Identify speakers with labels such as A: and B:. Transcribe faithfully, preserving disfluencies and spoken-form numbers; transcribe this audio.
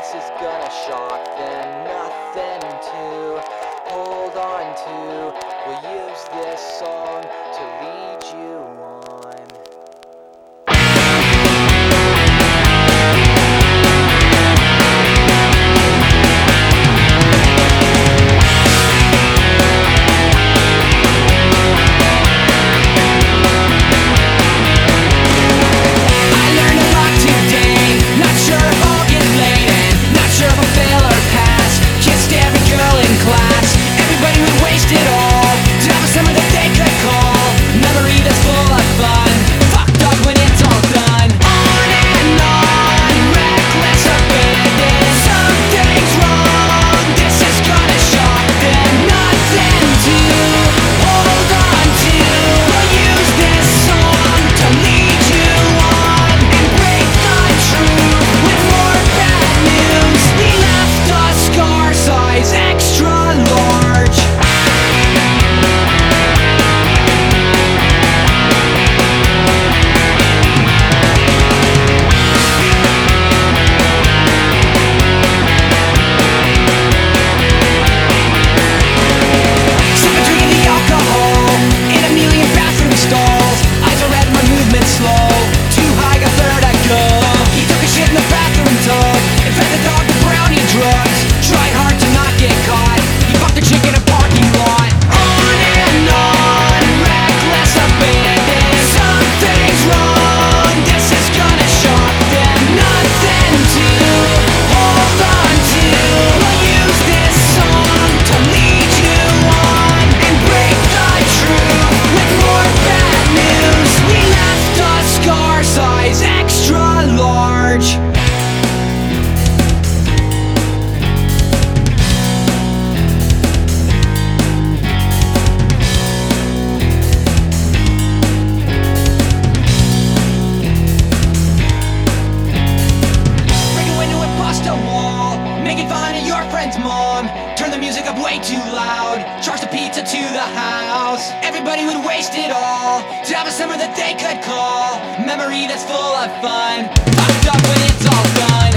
A: this is gonna shock them. Nothing to hold on to. We'll use this song to lead you on.
B: Mom, turn the music up way too loud. Charge the pizza to the house. Everybody would waste it all to have a summer that they could call memory that's full of fun. Fucked up when it's all done.